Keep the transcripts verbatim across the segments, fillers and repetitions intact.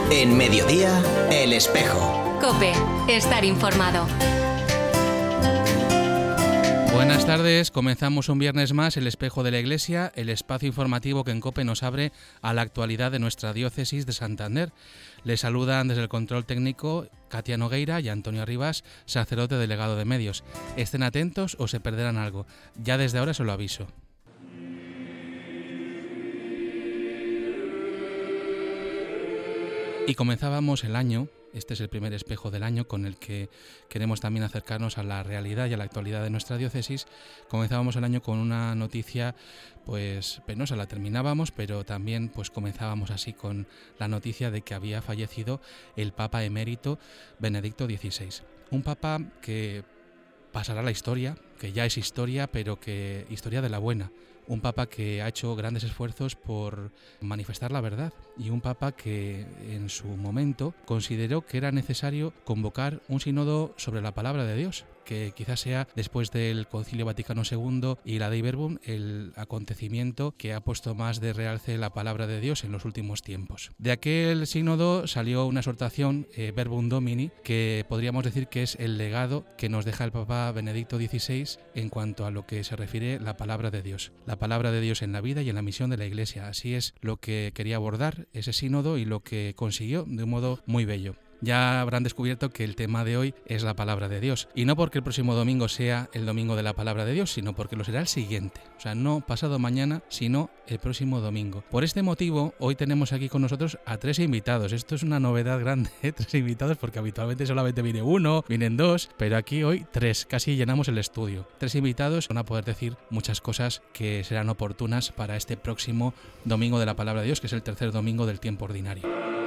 En Mediodía, El Espejo. COPE, estar informado. Buenas tardes, comenzamos un viernes más El Espejo de la Iglesia, el espacio informativo que en COPE nos abre a la actualidad de nuestra diócesis de Santander. Les saludan desde el control técnico Katia Nogueira y Antonio Arribas, sacerdote delegado de medios. Estén atentos o se perderán algo. Ya desde ahora se lo aviso. Y comenzábamos el año, este es el primer espejo del año con el que queremos también acercarnos a la realidad y a la actualidad de nuestra diócesis. Comenzábamos el año con una noticia pues penosa, la terminábamos, pero también pues comenzábamos así con la noticia de que había fallecido el Papa emérito Benedicto dieciséis. Un Papa que pasará a la historia, que ya es historia, pero que historia de la buena. Un Papa que ha hecho grandes esfuerzos por manifestar la verdad y un Papa que en su momento consideró que era necesario convocar un sínodo sobre la palabra de Dios, que quizás sea después del Concilio Vaticano segundo y la Dei Verbum el acontecimiento que ha puesto más de realce la palabra de Dios en los últimos tiempos. De aquel sínodo salió una exhortación, eh, Verbum Domini, que podríamos decir que es el legado que nos deja el Papa Benedicto dieciséis en cuanto a lo que se refiere a la palabra de Dios. La palabra de Dios en la vida y en la misión de la Iglesia. Así es lo que quería abordar ese sínodo y lo que consiguió de un modo muy bello. Ya habrán descubierto que el tema de hoy es la palabra de Dios. Y no porque el próximo domingo sea el domingo de la palabra de Dios, sino porque lo será el siguiente. O sea, no pasado mañana, sino el próximo domingo. Por este motivo, hoy tenemos aquí con nosotros a tres invitados. Esto es una novedad grande, ¿eh? Tres invitados, porque habitualmente solamente viene uno, vienen dos, pero aquí hoy tres. Casi llenamos el estudio. Tres invitados van a poder decir muchas cosas que serán oportunas para este próximo domingo de la palabra de Dios, que es el tercer domingo del tiempo ordinario.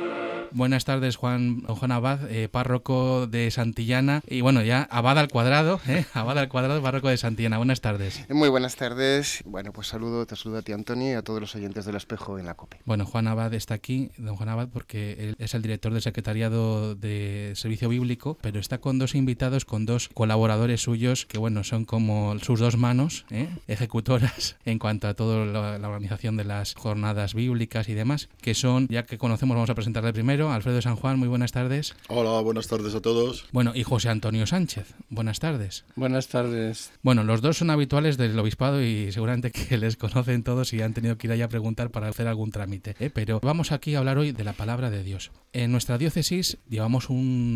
Buenas tardes, Juan, Juan Abad, eh, párroco de Santillana. Y bueno, ya Abad al cuadrado, ¿eh? Abad al cuadrado, párroco de Santillana. Buenas tardes. Muy buenas tardes. Bueno, pues saludo, te saludo a ti, Antonio, y a todos los oyentes del Espejo en la COPE. Bueno, Juan Abad está aquí, don Juan Abad, porque él es el director del Secretariado de Servicio Bíblico, pero está con dos invitados, con dos colaboradores suyos, que bueno, son como sus dos manos, ¿eh? ejecutoras en cuanto a toda la, la organización de las jornadas bíblicas y demás, que son, ya que conocemos, vamos a presentarle primero. Alfredo San Juan, muy buenas tardes. Hola, buenas tardes a todos. Bueno, y José Antonio Sánchez, buenas tardes. Buenas tardes. Bueno, los dos son habituales del obispado y seguramente que les conocen todos y han tenido que ir allá a preguntar para hacer algún trámite, ¿eh? Pero vamos aquí a hablar hoy de la palabra de Dios. En nuestra diócesis llevamos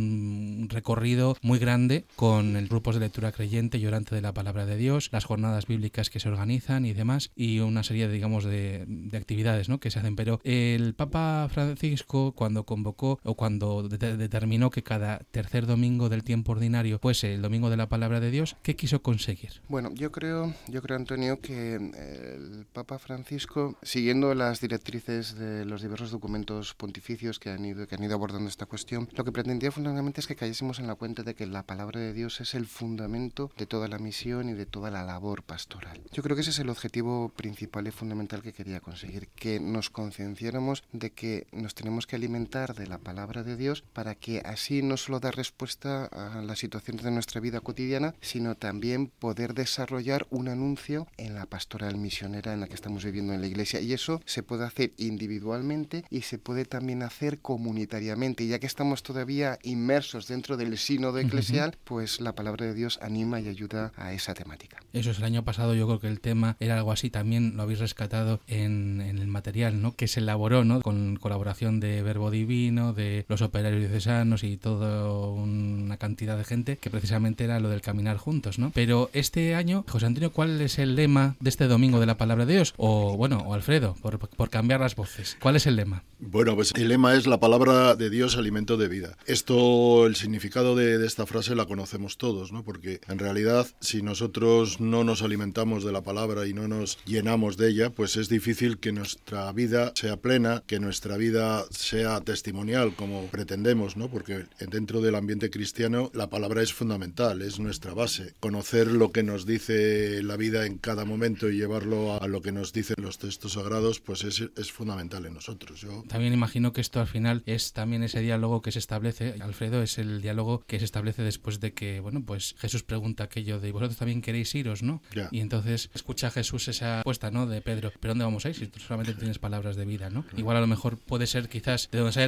un recorrido muy grande con el grupos de lectura creyente y orante de la palabra de Dios, las jornadas bíblicas que se organizan y demás, y una serie, digamos, de, de actividades, ¿no?, que se hacen. Pero el Papa Francisco, cuando convocó o cuando de- determinó que cada tercer domingo del tiempo ordinario fuese el domingo de la palabra de Dios, ¿qué quiso conseguir? Bueno, yo creo, yo creo, Antonio, que el Papa Francisco, siguiendo las directrices de los diversos documentos pontificios que han ido, que han ido abordando esta cuestión, lo que pretendía fundamentalmente es que cayésemos en la cuenta de que la palabra de Dios es el fundamento de toda la misión y de toda la labor pastoral. Yo creo que ese es el objetivo principal y fundamental que quería conseguir, que nos concienciáramos de que nos tenemos que alimentar de la palabra de Dios para que así no solo dar respuesta a las situaciones de nuestra vida cotidiana, sino también poder desarrollar un anuncio en la pastoral misionera en la que estamos viviendo en la Iglesia. Y eso se puede hacer individualmente y se puede también hacer comunitariamente. Y ya que estamos todavía inmersos dentro del sínodo eclesial, pues la palabra de Dios anima y ayuda a esa temática. Eso es, el año pasado yo creo que el tema era algo así, también lo habéis rescatado en, en el material, ¿no?, que se elaboró, ¿no?, con colaboración de Verbo Divino, de los operarios diocesanos y toda una cantidad de gente, que precisamente era lo del caminar juntos, ¿no? Pero este año, José Antonio, ¿cuál es el lema de este domingo de la palabra de Dios? O bueno, o Alfredo, por, por cambiar las voces. ¿Cuál es el lema? Bueno, pues el lema es la palabra de Dios, alimento de vida. Esto, el significado de, de esta frase la conocemos todos, ¿no? Porque en realidad, si nosotros no nos alimentamos de la palabra y no nos llenamos de ella, pues es difícil que nuestra vida sea plena, que nuestra vida sea testimonial, como pretendemos, ¿no? Porque dentro del ambiente cristiano la palabra es fundamental, es nuestra base. Conocer lo que nos dice la vida en cada momento y llevarlo a lo que nos dicen los textos sagrados, pues es, es fundamental en nosotros. Yo También imagino que esto al final es también ese diálogo que se establece, Alfredo, es el diálogo que se establece después de que, bueno, pues Jesús pregunta aquello de vosotros también queréis iros, ¿no? Ya. Y entonces escucha Jesús esa respuesta, ¿no?, de Pedro, ¿pero dónde vamos a ir si tú solamente tienes palabras de vida, ¿no? Igual a lo mejor puede ser quizás de donde sale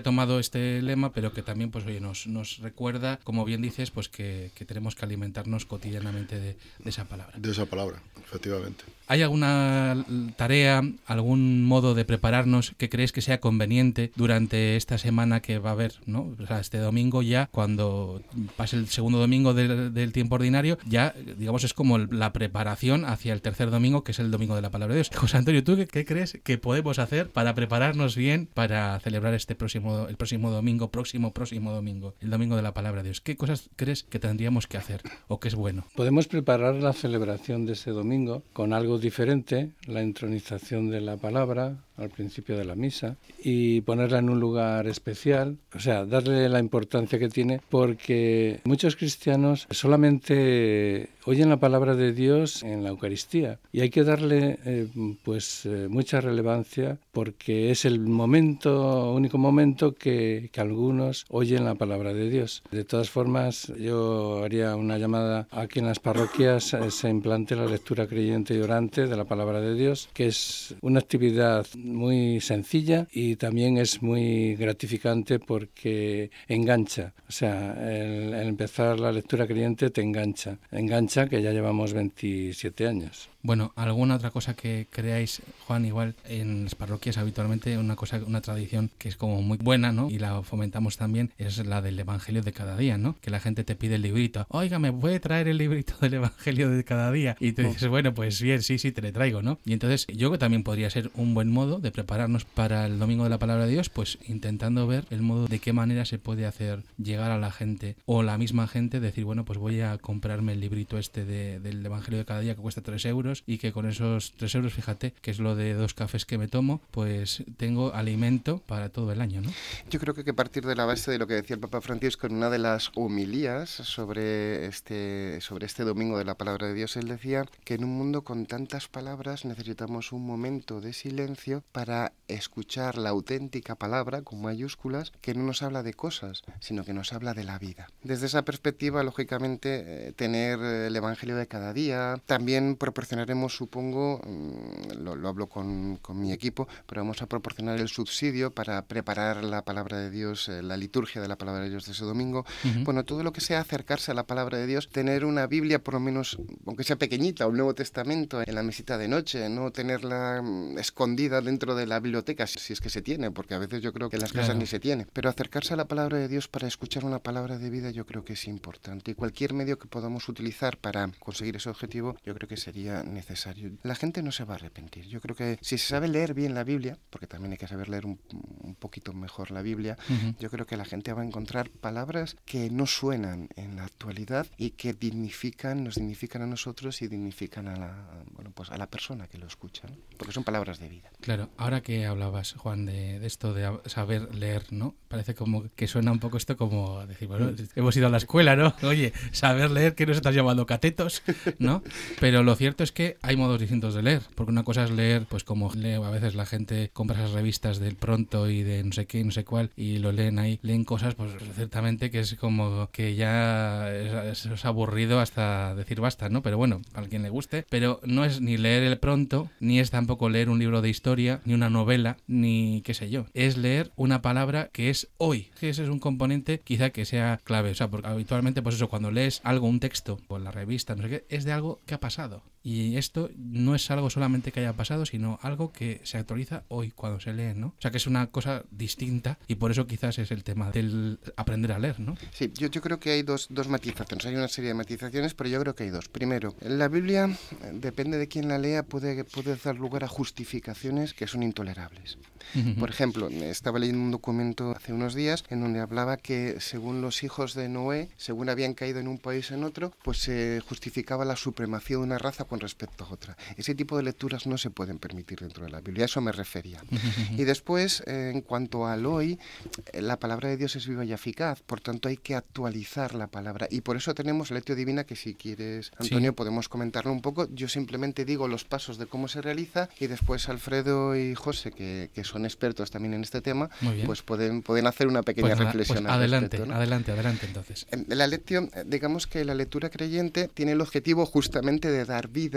tomado este lema, pero que también pues oye, nos, nos recuerda, como bien dices, pues que, que tenemos que alimentarnos cotidianamente de, de esa palabra. De esa palabra, efectivamente. ¿Hay alguna tarea, algún modo de prepararnos que crees que sea conveniente durante esta semana que va a haber, ¿no? O sea, este domingo ya, cuando pase el segundo domingo del, del tiempo ordinario, ya, digamos, es como la preparación hacia el tercer domingo, que es el domingo de la palabra de Dios. José Antonio, ¿tú qué, qué crees que podemos hacer para prepararnos bien para celebrar este próximo, el próximo domingo, próximo, próximo domingo, el domingo de la palabra de Dios? ¿Qué cosas crees que tendríamos que hacer o que es bueno? Podemos preparar la celebración de ese domingo con algo diferente, la entronización de la palabra al principio de la misa y ponerla en un lugar especial, o sea, darle la importancia que tiene, porque muchos cristianos solamente oyen la palabra de Dios en la Eucaristía y hay que darle eh, pues eh, mucha relevancia porque es el momento, único momento que, que algunos oyen la palabra de Dios. De todas formas, yo haría una llamada a que en las parroquias eh, se implante la lectura creyente y orante de la palabra de Dios, que es una actividad muy sencilla y también es muy gratificante porque engancha. O sea, el, el empezar la lectura creyente te engancha. Engancha que ya llevamos veintisiete años. Bueno, ¿alguna otra cosa que creáis, Juan, igual en las parroquias habitualmente una cosa, una tradición que es como muy buena, ¿no? Y la fomentamos también, es la del Evangelio de cada día, ¿no? Que la gente te pide el librito. Oiga, ¿me puede traer el librito del Evangelio de cada día? Y tú dices, bueno, pues bien, sí, sí, te le traigo, ¿no? Y entonces yo creo que también podría ser un buen modo de prepararnos para el Domingo de la Palabra de Dios, pues intentando ver el modo de qué manera se puede hacer llegar a la gente o la misma gente decir, bueno, pues voy a comprarme el librito este de, del Evangelio de cada día que cuesta tres euros y que con esos tres euros, fíjate, que es lo de dos cafés que me tomo, pues tengo alimento para todo el año, ¿no? Yo creo que hay que partir de la base de lo que decía el Papa Francisco en una de las homilías sobre este, sobre este Domingo de la Palabra de Dios. Él decía que en un mundo con tantas palabras necesitamos un momento de silencio para escuchar la auténtica palabra, con mayúsculas, que no nos habla de cosas, sino que nos habla de la vida. Desde esa perspectiva, lógicamente, eh, tener el Evangelio de cada día, también proporcionaremos, supongo, lo, lo hablo con, con mi equipo, pero vamos a proporcionar el subsidio para preparar la palabra de Dios, eh, la liturgia de la palabra de Dios de ese domingo. Uh-huh. Bueno, todo lo que sea acercarse a la palabra de Dios, tener una Biblia, por lo menos, aunque sea pequeñita, o el Nuevo Testamento en la mesita de noche, no tenerla mm, escondida dentro de la biblioteca, si, si es que se tiene, porque a veces yo creo que en las claro. casas ni se tiene. Pero acercarse a la palabra de Dios para escuchar una palabra de vida, yo creo que es importante. Y cualquier medio que podamos utilizar para conseguir ese objetivo, yo creo que sería necesario. La gente no se va a arrepentir. Yo creo que si se sabe leer bien la Biblia, porque también hay que saber leer un, un poquito mejor la Biblia, uh-huh. yo creo que la gente va a encontrar palabras que no suenan en la actualidad y que dignifican, nos dignifican a nosotros y dignifican a la, bueno, pues a la persona que lo escucha, ¿no? Porque son palabras de vida. Claro, ahora que hablabas, Juan, de, de esto de saber leer, ¿no? Parece como que suena un poco esto como decir, bueno, hemos ido a la escuela, ¿no? Oye, saber leer, que nos estás llamando catetos, ¿no? Pero lo cierto es que hay modos distintos de leer, porque una cosa es leer, pues como lee a veces la gente, compra esas revistas del Pronto y de no sé qué, no sé cuál, y lo leen ahí, leen cosas, pues ciertamente que es como que ya es, es aburrido hasta decir basta, ¿no? Pero bueno, para quien le guste, pero no es ni leer el Pronto, ni es tampoco leer un libro de historia, ni una novela, ni qué sé yo, es leer una palabra que es hoy, que ese es un componente quizá que sea clave, o sea, porque habitualmente pues eso, cuando lees algo, un texto, o en la revista, no sé qué, es de algo que ha pasado. Y esto no es algo solamente que haya pasado, sino algo que se actualiza hoy cuando se lee, ¿no? O sea, que es una cosa distinta y por eso quizás es el tema del aprender a leer, ¿no? Sí, yo, yo creo que hay dos, dos matizaciones. Hay una serie de matizaciones, pero yo creo que hay dos. Primero, la Biblia, depende de quién la lea, puede, puede dar lugar a justificaciones que son intolerables. Uh-huh. Por ejemplo, estaba leyendo un documento hace unos días en donde hablaba que según los hijos de Noé, según habían caído en un país en otro, pues se justificaba la supremacía de una raza con respecto a otra. Ese tipo de lecturas no se pueden permitir dentro de la Biblia, a eso me refería. Y después, eh, en cuanto al hoy, la palabra de Dios es viva y eficaz, por tanto hay que actualizar la palabra. Y por eso tenemos la Lectio Divina, que si quieres, Antonio, sí. podemos comentarlo un poco. Yo simplemente digo los pasos de cómo se realiza y después Alfredo y José, que, que son expertos también en este tema, pues pueden, pueden hacer una pequeña pues reflexión pues al adelante, respecto, ¿no? Adelante, adelante entonces. La Lectio, digamos que la lectura creyente tiene el objetivo justamente de dar vida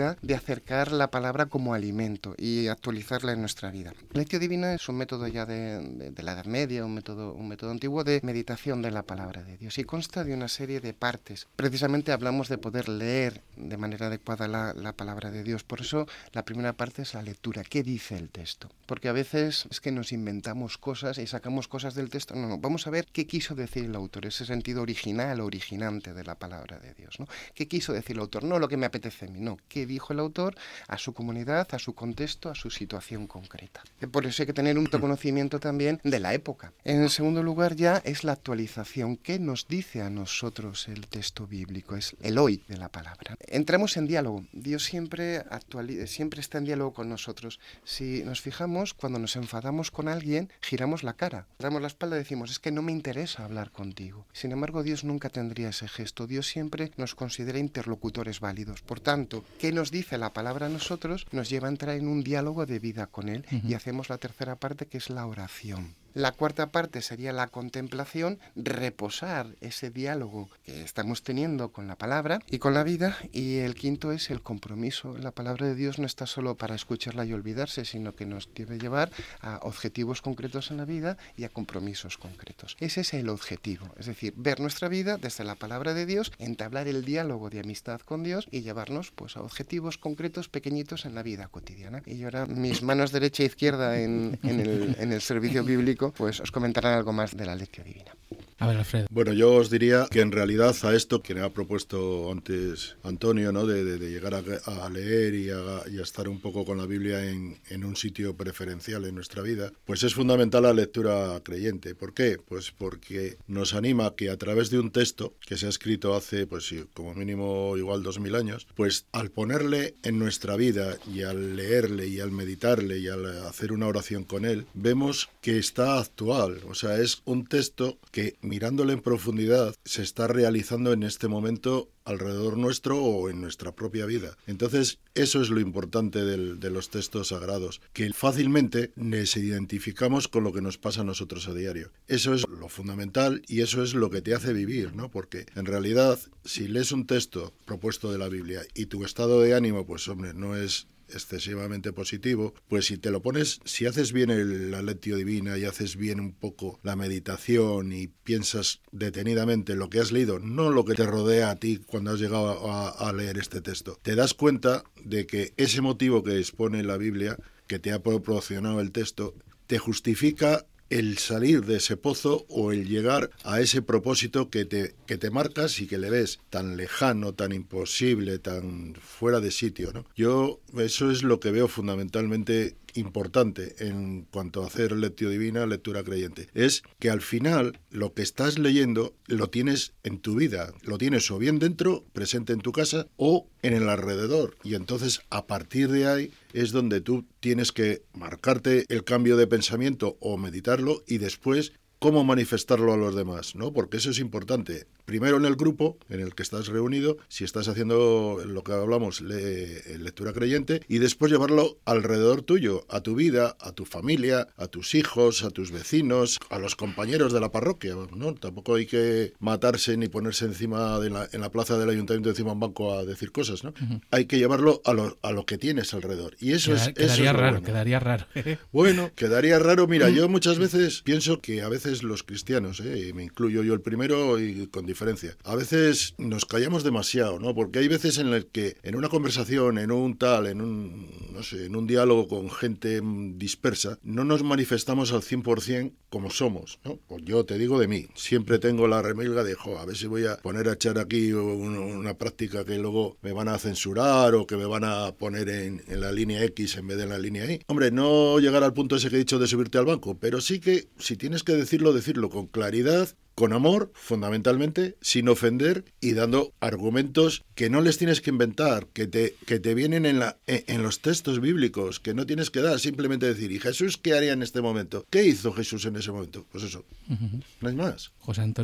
manera de acercar la palabra como alimento y actualizarla en nuestra vida. La lectio divina es un método ya de, de, de la Edad Media, un método, un método antiguo de meditación de la palabra de Dios y consta de una serie de partes. Precisamente hablamos de poder leer de manera adecuada la, la palabra de Dios. Por eso la primera parte es la lectura. ¿Qué dice el texto? Porque a veces es que nos inventamos cosas y sacamos cosas del texto. No, no, vamos a ver qué quiso decir el autor, ese sentido original, originante de la palabra de Dios, ¿no? ¿Qué quiso decir el autor? No lo que me apetece a mí, no. ¿Qué dijo el autor a su comunidad, a su contexto, a su situación concreta? Por eso hay que tener un conocimiento también de la época. En segundo lugar ya es la actualización. ¿Qué nos dice a nosotros el texto bíblico? Es el hoy de la palabra. Entramos en diálogo. Dios siempre, actualiza, siempre está en diálogo con nosotros. Si nos fijamos, cuando nos enfadamos con alguien, giramos la cara, damos la espalda y decimos, es que no me interesa hablar contigo. Sin embargo, Dios nunca tendría ese gesto. Dios siempre nos considera interlocutores válidos. Por tanto, ¿qué nos dice la palabra a nosotros? Nos lleva a entrar en un diálogo de vida con Él. Uh-huh. Y hacemos la tercera parte, que es la oración. La cuarta parte sería la contemplación, reposar ese diálogo que estamos teniendo con la palabra y con la vida. Y el quinto es el compromiso. La palabra de Dios no está solo para escucharla y olvidarse, sino que nos debe llevar a objetivos concretos en la vida y a compromisos concretos. Ese es el objetivo, es decir, ver nuestra vida desde la palabra de Dios, entablar el diálogo de amistad con Dios y llevarnos pues a objetivos concretos pequeñitos en la vida cotidiana. Y ahora mis manos derecha e izquierda en, en, el, en el servicio bíblico pues os comentarán algo más de la lectio divina. A ver, Alfredo. Bueno, yo os diría que en realidad a esto que me ha propuesto antes Antonio, ¿no? de, de, de llegar a, a leer y a, y a estar un poco con la Biblia en, en un sitio preferencial en nuestra vida, pues es fundamental la lectura creyente. ¿Por qué? Pues porque nos anima a que a través de un texto que se ha escrito hace, pues como mínimo igual dos mil años, pues al ponerle en nuestra vida y al leerle y al meditarle y al hacer una oración con él, vemos que está actual. O sea, es un texto que mirándole en profundidad, se está realizando en este momento alrededor nuestro o en nuestra propia vida. Entonces, eso es lo importante del, de los textos sagrados, que fácilmente nos identificamos con lo que nos pasa a nosotros a diario. Eso es lo fundamental y eso es lo que te hace vivir, ¿no? Porque en realidad, si lees un texto propuesto de la Biblia y tu estado de ánimo, pues hombre, no es excesivamente positivo, pues si te lo pones, si haces bien el, la lectio divina y haces bien un poco la meditación y piensas detenidamente lo que has leído, no lo que te rodea a ti cuando has llegado a, a leer este texto, te das cuenta de que ese motivo que expone la Biblia, que te ha proporcionado el texto, te justifica el salir de ese pozo o el llegar a ese propósito que te, que te marcas y que le ves tan lejano, tan imposible, tan fuera de sitio, ¿no? Yo eso es lo que veo fundamentalmente importante en cuanto a hacer lectio divina, lectura creyente. Es que al final lo que estás leyendo lo tienes en tu vida, lo tienes o bien dentro, presente en tu casa, o en el alrededor. Y entonces a partir de ahí es donde tú tienes que marcarte el cambio de pensamiento o meditarlo y después cómo manifestarlo a los demás, ¿no? Porque eso es importante. Primero en el grupo en el que estás reunido, si estás haciendo lo que hablamos, le, lectura creyente, y después llevarlo alrededor tuyo, a tu vida, a tu familia, a tus hijos, a tus vecinos, a los compañeros de la parroquia, ¿no? Tampoco hay que matarse ni ponerse encima de la, en la plaza del ayuntamiento encima de un banco a decir cosas, ¿no? Uh-huh. Hay que llevarlo a lo, a lo que tienes alrededor. Y eso Queda, es... Quedaría eso es raro, bueno. quedaría raro. Bueno, quedaría raro. Mira, yo muchas veces pienso que a veces los cristianos, ¿eh? y me incluyo yo el primero y con diferencia, a veces nos callamos demasiado, ¿no? Porque hay veces en las que en una conversación, en un tal, en un, no sé, en un diálogo con gente dispersa, no nos manifestamos al cien por ciento como somos, ¿no? Pues yo te digo de mí, siempre tengo la remilga de, jo, a ver si voy a poner a echar aquí una, una práctica que luego me van a censurar o que me van a poner en, en la línea X en vez de en la línea Y. Hombre, no llegar al punto ese que he dicho de subirte al banco, pero sí que si tienes que decirlo, decirlo con claridad, con amor, fundamentalmente, sin ofender y dando argumentos que no les tienes que inventar, que te, que te vienen en, la, en, en los textos bíblicos, que no tienes que dar, simplemente decir, ¿y Jesús qué haría en este momento? ¿Qué hizo Jesús en ese momento? Pues eso, uh-huh. No hay más. José Antonio.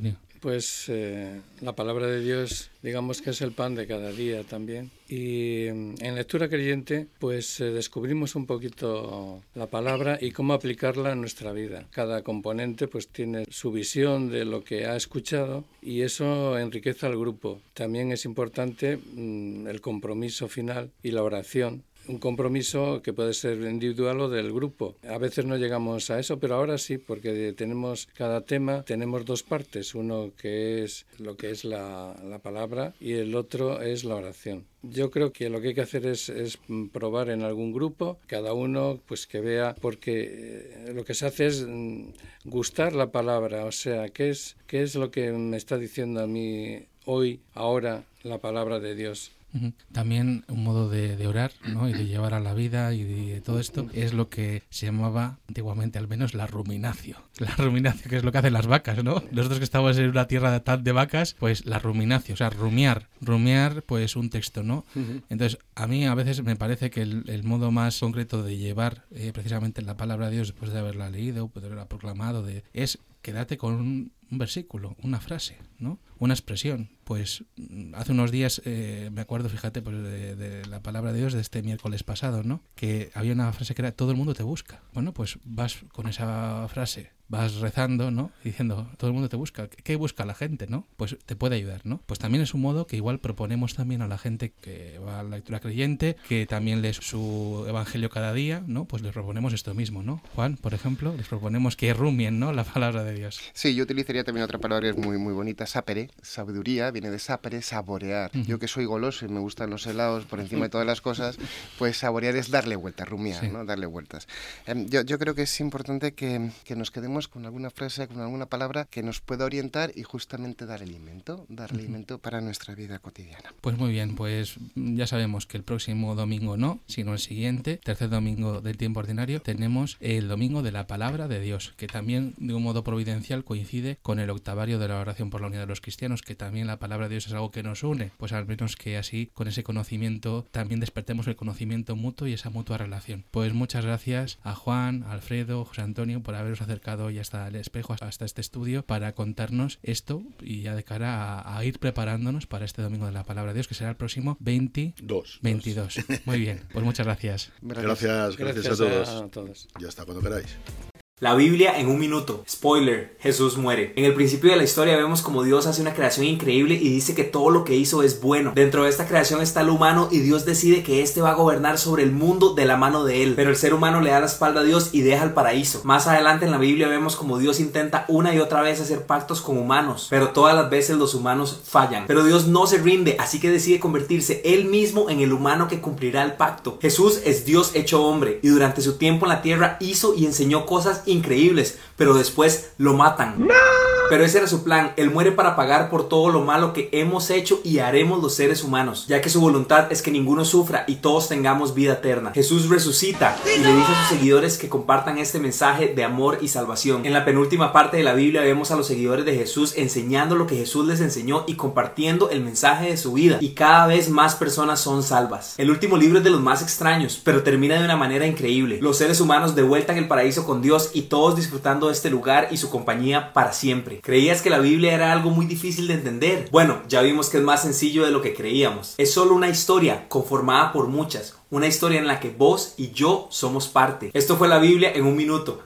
Pues eh, la palabra de Dios, digamos que es el pan de cada día también. Y en Lectura Creyente, pues eh, descubrimos un poquito la palabra y cómo aplicarla en nuestra vida. Cada componente pues tiene su visión de lo que ha escuchado y eso enriquece al grupo. También es importante mmm, el compromiso final y la oración. Un compromiso que puede ser individual o del grupo. A veces no llegamos a eso, pero ahora sí, porque tenemos cada tema, tenemos dos partes, uno que es lo que es la, la palabra y el otro es la oración. Yo creo que lo que hay que hacer es, es probar en algún grupo, cada uno pues que vea, porque lo que se hace es gustar la palabra, o sea, ¿qué es, qué es lo que me está diciendo a mí hoy, ahora, la palabra de Dios? También un modo de, de orar, ¿no? Y de llevar a la vida y de todo esto es lo que se llamaba antiguamente al menos la ruminacio. La ruminacio, que es lo que hacen las vacas, ¿no? Nosotros que estamos en una tierra de, de vacas, pues la ruminacio, o sea, rumiar, rumiar pues un texto, ¿no? Uh-huh. Entonces, a mí a veces me parece que el, el modo más concreto de llevar eh, precisamente la palabra de Dios después de haberla leído, de haberla proclamado, de, es quedarte con un, un versículo, una frase, ¿no? Una expresión. Pues hace unos días eh, me acuerdo, fíjate, pues de, de la palabra de Dios de este miércoles pasado, ¿no? Que había una frase que era: todo el mundo te busca. Bueno, pues vas con esa frase, vas rezando, ¿no? Diciendo, todo el mundo te busca. ¿Qué busca la gente, no? Pues te puede ayudar, ¿no? Pues también es un modo que igual proponemos también a la gente que va a la Lectura Creyente, que también lee su evangelio cada día, ¿no? Pues les proponemos esto mismo, ¿no? Juan, por ejemplo, les proponemos que rumien, ¿no? La palabra de Dios. Sí, yo utilizaría también otra palabra muy, muy bonita, sapere, sabiduría, viene de sapere, saborear. Uh-huh. Yo que soy goloso y me gustan los helados por encima de todas las cosas, pues saborear es darle vueltas, rumiar, sí. ¿no? Darle vueltas. Eh, yo, yo creo que es importante que, que nos quedemos con alguna frase, con alguna palabra que nos pueda orientar y justamente dar alimento, dar uh-huh. alimento para nuestra vida cotidiana. Pues muy bien, pues ya sabemos que el próximo domingo no, sino el siguiente, tercer domingo del tiempo ordinario, tenemos el domingo de la palabra de Dios, que también de un modo providencial coincide con el octavario de la oración por la unidad de los cristianos, que también la palabra de Dios es algo que nos une, pues al menos que así con ese conocimiento también despertemos el conocimiento mutuo y esa mutua relación. Pues muchas gracias a Juan, a Alfredo, José Antonio por haberos acercado hoy hasta el espejo, hasta este estudio, para contarnos esto y ya de cara a, a ir preparándonos para este domingo de la palabra de Dios, que será el próximo veintidós. veintidós. Muy bien, pues muchas gracias. Gracias, gracias, gracias a, todos. a todos. Ya está, cuando queráis. La Biblia en un minuto. Spoiler, Jesús muere. En el principio de la historia vemos como Dios hace una creación increíble y dice que todo lo que hizo es bueno. Dentro de esta creación está el humano y Dios decide que éste va a gobernar sobre el mundo de la mano de él. Pero el ser humano le da la espalda a Dios y deja el paraíso. Más adelante en la Biblia vemos como Dios intenta una y otra vez hacer pactos con humanos, pero todas las veces los humanos fallan. Pero Dios no se rinde, así que decide convertirse él mismo en el humano que cumplirá el pacto. Jesús es Dios hecho hombre y durante su tiempo en la tierra hizo y enseñó cosas increíbles, pero después lo matan. ¡No! Pero ese era su plan. Él muere para pagar por todo lo malo que hemos hecho y haremos los seres humanos, ya que su voluntad es que ninguno sufra y todos tengamos vida eterna. Jesús resucita y le dice a sus seguidores que compartan este mensaje de amor y salvación. En la penúltima parte de la Biblia vemos a los seguidores de Jesús enseñando lo que Jesús les enseñó y compartiendo el mensaje de su vida, y cada vez más personas son salvas. El último libro es de los más extraños, pero termina de una manera increíble. Los seres humanos de vuelta en el paraíso con Dios y todos disfrutando de este lugar y su compañía para siempre. ¿Creías que la Biblia era algo muy difícil de entender? Bueno, ya vimos que es más sencillo de lo que creíamos. Es solo una historia conformada por muchas, una historia en la que vos y yo somos parte. Esto fue la Biblia en un minuto.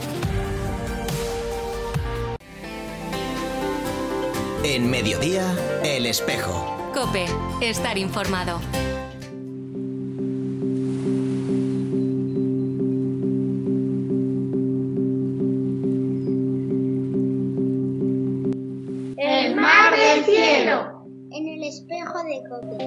En Mediodía, El Espejo. COPE, estar informado. El mar del cielo. En el espejo de COPE.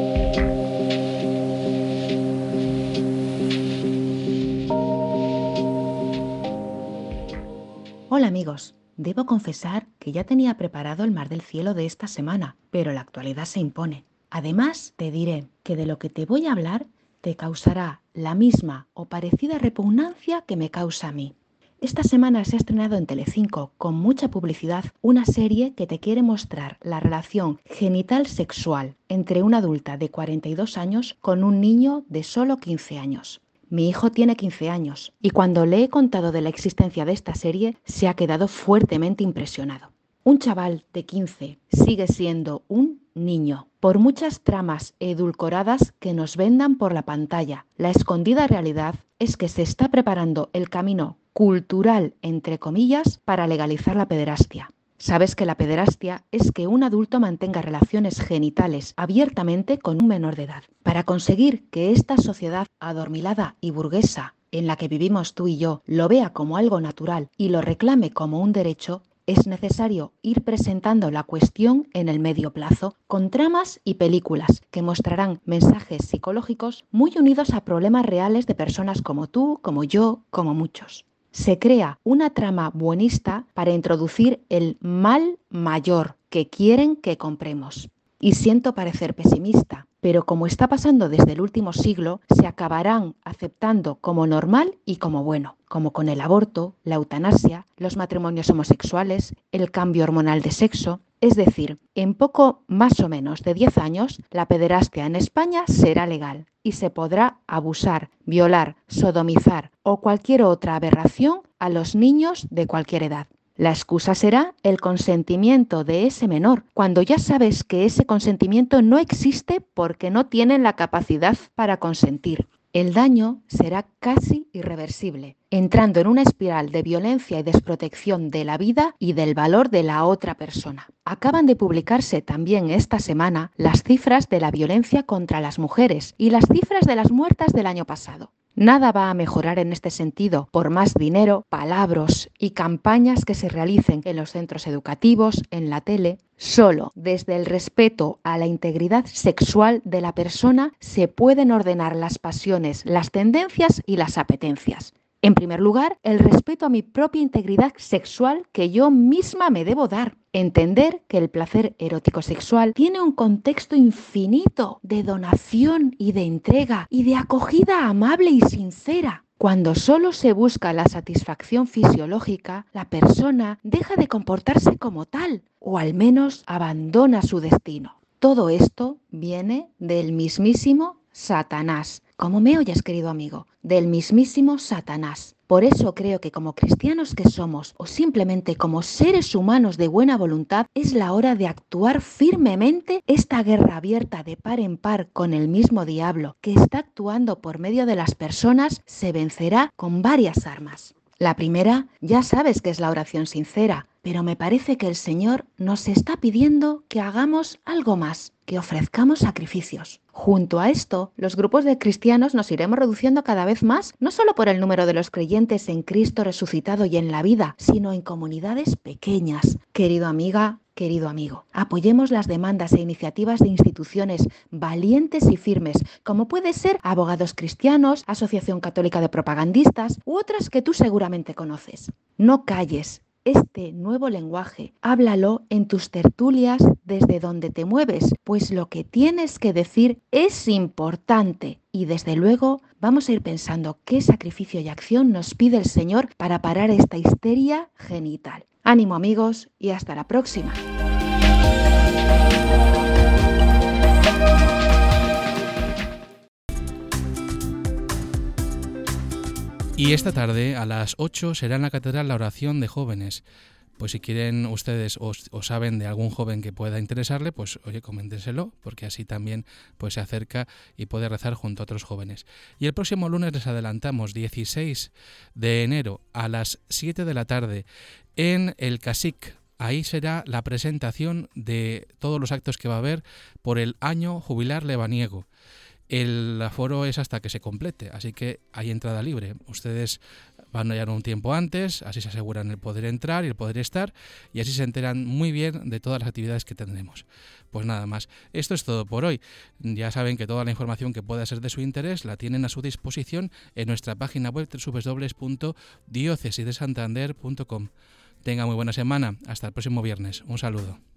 Hola amigos, debo confesar que ya tenía preparado el mar del cielo de esta semana, pero la actualidad se impone. Además, te diré que de lo que te voy a hablar te causará la misma o parecida repugnancia que me causa a mí. Esta semana se ha estrenado en Telecinco, con mucha publicidad, una serie que te quiere mostrar la relación genital sexual entre una adulta de cuarenta y dos años con un niño de solo quince años. Mi hijo tiene quince años y cuando le he contado de la existencia de esta serie se ha quedado fuertemente impresionado. Un chaval de quince sigue siendo un niño. Por muchas tramas edulcoradas que nos vendan por la pantalla, la escondida realidad es que se está preparando el camino cultural, entre comillas, para legalizar la pederastia. Sabes que la pederastia es que un adulto mantenga relaciones genitales abiertamente con un menor de edad. Para conseguir que esta sociedad adormilada y burguesa en la que vivimos tú y yo lo vea como algo natural y lo reclame como un derecho, es necesario ir presentando la cuestión en el medio plazo con tramas y películas que mostrarán mensajes psicológicos muy unidos a problemas reales de personas como tú, como yo, como muchos. Se crea una trama buenista para introducir el mal mayor que quieren que compremos. Y siento parecer pesimista, pero como está pasando desde el último siglo, se acabarán aceptando como normal y como bueno, como con el aborto, la eutanasia, los matrimonios homosexuales, el cambio hormonal de sexo. Es decir, en poco más o menos de diez años, la pederastia en España será legal y se podrá abusar, violar, sodomizar o cualquier otra aberración a los niños de cualquier edad. La excusa será el consentimiento de ese menor, cuando ya sabes que ese consentimiento no existe porque no tienen la capacidad para consentir. El daño será casi irreversible, entrando en una espiral de violencia y desprotección de la vida y del valor de la otra persona. Acaban de publicarse también esta semana las cifras de la violencia contra las mujeres y las cifras de las muertas del año pasado. Nada va a mejorar en este sentido por más dinero, palabras y campañas que se realicen en los centros educativos, en la tele. Solo desde el respeto a la integridad sexual de la persona se pueden ordenar las pasiones, las tendencias y las apetencias. En primer lugar, el respeto a mi propia integridad sexual que yo misma me debo dar. Entender que el placer erótico sexual tiene un contexto infinito de donación y de entrega y de acogida amable y sincera. Cuando solo se busca la satisfacción fisiológica, la persona deja de comportarse como tal, o al menos abandona su destino. Todo esto viene del mismísimo Satanás. Como me oyes, querido amigo, del mismísimo Satanás. Por eso creo que como cristianos que somos, o simplemente como seres humanos de buena voluntad, es la hora de actuar firmemente esta guerra abierta de par en par con el mismo diablo, que está actuando por medio de las personas, se vencerá con varias armas. La primera, ya sabes que es la oración sincera, pero me parece que el Señor nos está pidiendo que hagamos algo más, que ofrezcamos sacrificios. Junto a esto, los grupos de cristianos nos iremos reduciendo cada vez más, no solo por el número de los creyentes en Cristo resucitado y en la vida, sino en comunidades pequeñas. Querido amiga, querido amigo, apoyemos las demandas e iniciativas de instituciones valientes y firmes, como puede ser Abogados Cristianos, Asociación Católica de Propagandistas u otras que tú seguramente conoces. No calles. Este nuevo lenguaje, háblalo en tus tertulias desde donde te mueves, pues lo que tienes que decir es importante. Y desde luego vamos a ir pensando qué sacrificio y acción nos pide el Señor para parar esta histeria genital. Ánimo amigos y hasta la próxima. Y esta tarde a las ocho será en la Catedral la oración de jóvenes. Pues si quieren ustedes o, o saben de algún joven que pueda interesarle, pues oye, coméntenselo, porque así también pues se acerca y puede rezar junto a otros jóvenes. Y el próximo lunes les adelantamos, dieciséis de enero a las siete de la tarde en el CASIC. Ahí será la presentación de todos los actos que va a haber por el año jubilar lebaniego. El aforo es hasta que se complete, así que hay entrada libre. Ustedes van a llegar un tiempo antes, así se aseguran el poder entrar y el poder estar, y así se enteran muy bien de todas las actividades que tendremos. Pues nada más, esto es todo por hoy. Ya saben que toda la información que pueda ser de su interés la tienen a su disposición en nuestra página web doble u doble u doble u punto diócesis de santander punto com. Tenga muy buena semana, hasta el próximo viernes. Un saludo.